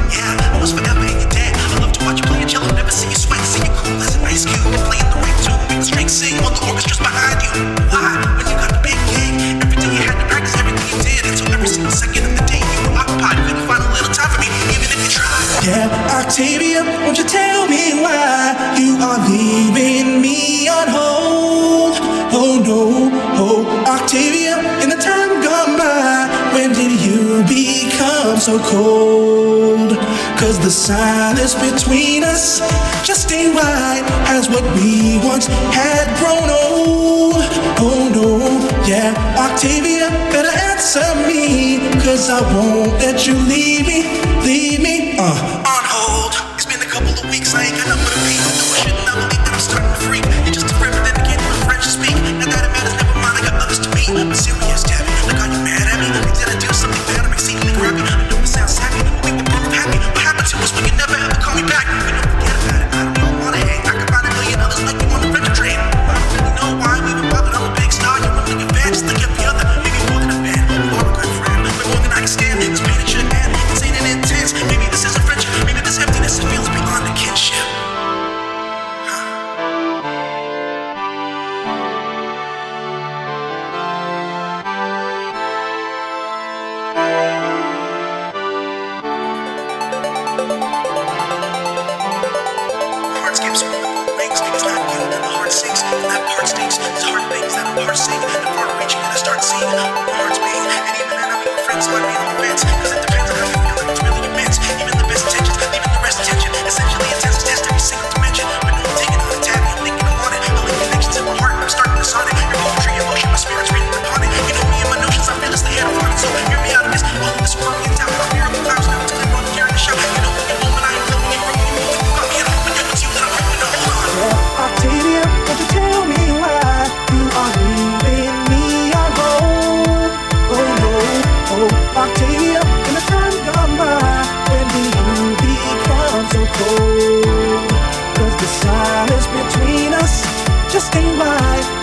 Yeah, almost forever and you're dead. I love to watch you play a cello, never see you sweat. See you cool as an ice cube. Playing the right tune, make the strings sing while the orchestra's behind you. Why? When you got the big gig, every day you had to practice everything you did. And so every single second of the day you were occupied. You couldn't find a little time for me, even if you tried. Yeah, Octavia, won't you tell me why you are leaving me on hold? Oh no, oh Octavia, in the time gone by, when did you become so cold? Cause the silence between us just ain't right, as what we once had grown old. Oh no, yeah, Octavia, better answer me, cause I won't let you leave me. On hold. It's been a couple of weeks, I ain't got nothing but a beat. No, I shouldn't not believe that I'm starting to freak. You're just a friend, but then again, you're a French to speak. Not that it matters, never mind, I got others to meet. I'm serious, Tabby, like are you mad at me? Like did I do something bad? I'm exceedingly crappy. I know it sounds happy, but we were both happy. What happened to us when you never ever call me back? But don't forget about it, I don't even wanna hang. I can find a million others like you on the French train. I don't really know why we were bothered. I'm a big star, you're only a fan, just like every other. Maybe more than a fan, or a good friend. But more than I can stand, this pain it should end. It's ain't an intense, maybe this is a friendship. Maybe this emptiness feels beyond the kinship. Heart skips when the phone rings. It's not you, then the heart sinks, and that part stinks. It's hard things that a part sing, the far reaching, and I start seeing what my heart's being. And even then, I'm your friend, so I'd be on the fence. Cause it depends on how you feel, like it's really immense. Even the best intentions, leaving the rest attention. Essentially, intense to test every single dimension. But no, I'm taking on a tab, I'm thinking I want it. I link connections in my heart, and I'm starting to sonnet. Your poetry, emotion, my spirit's reading upon it. You know me and my notions, I'm fearlessly head upon it. So hear me out of this, all of this working down. I'm here in the clouds now, until I'm running here in the show. You know, when you're home and I ain't filming, you're broken, you moving, you got me at home, and it's you that I'm hoping to hold on. Yeah, Octavia, won't you tell me why you are leaving me on hold? Oh no, oh Octavia, in the time gone by, when did you become so cold? Cause the silence between us just ain't right,